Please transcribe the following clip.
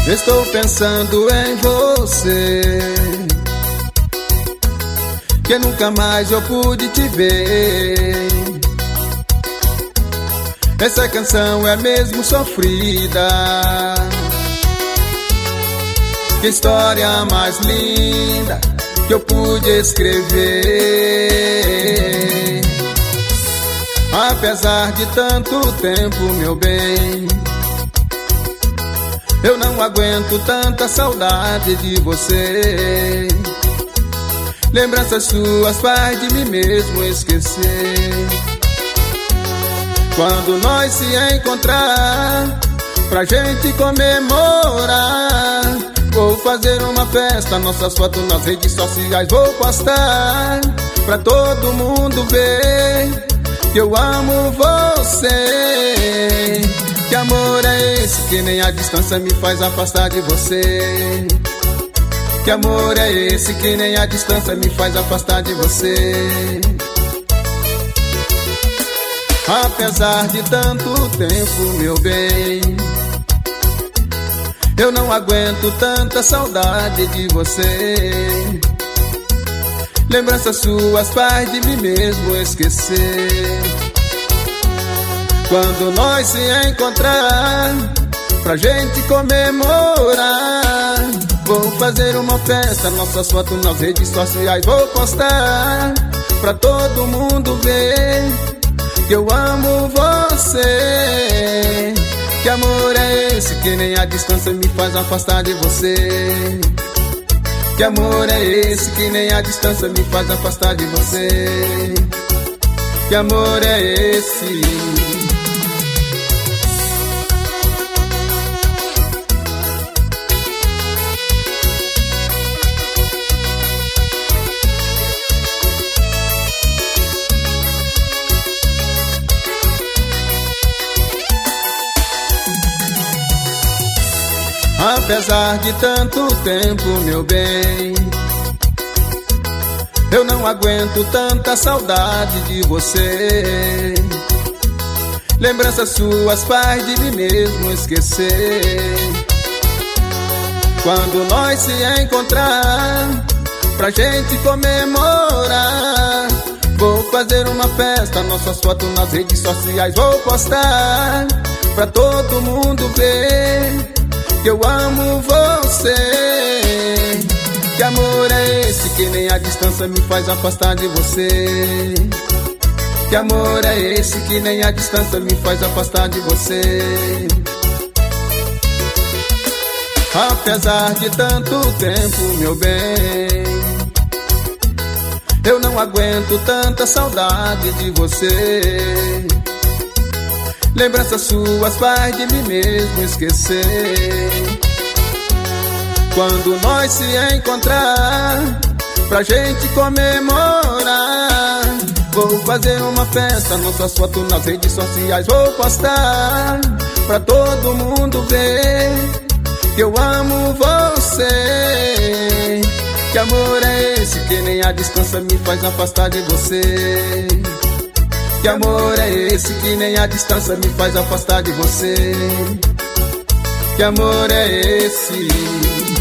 Estou pensando em você, que nunca mais eu pude te ver. Essa canção é mesmo sofrida. Que história mais linda que eu pude escrever. Apesar de tanto tempo, meu bem, eu não aguento tanta saudade de você. Lembranças suas faz de mim mesmo esquecer. Quando nós se encontrar pra gente comemorar, vou fazer uma festa, nossas fotos nas redes sociais vou postar, pra todo mundo ver que eu amo você. Que amor é esse que nem a distância me faz afastar de você? Que amor é esse que nem a distância me faz afastar de você? Apesar de tanto tempo, meu bem, eu não aguento tanta saudade de você. Lembranças suas faz de mim mesmo esquecer. Quando nós se encontrar pra gente comemorar, vou fazer uma festa, nossas fotos nas redes sociais vou postar, pra todo mundo ver que eu amo você. Que amor é esse que nem a distância me faz afastar de você? Que amor é esse que nem a distância me faz afastar de você? Que amor é esse? Apesar de tanto tempo, meu bem, eu não aguento tanta saudade de você. Lembranças suas faz de mim mesmo esquecer. Quando nós se encontrar pra gente comemorar, vou fazer uma festa, nossas fotos nas redes sociais vou postar, pra todo mundo ver que eu amo você. Que amor é esse que nem a distância me faz afastar de você? Que amor é esse que nem a distância me faz afastar de você? Apesar de tanto tempo, meu bem, eu não aguento tanta saudade de você. Lembranças suas faz de mim mesmo esquecer. Quando nós se encontrar pra gente comemorar, vou fazer uma festa, nossas fotos nas redes sociais vou postar, pra todo mundo ver que eu amo você. Que amor é esse que nem a distância me faz afastar de você? Que amor é esse que nem a distância me faz afastar de você? Que amor é esse?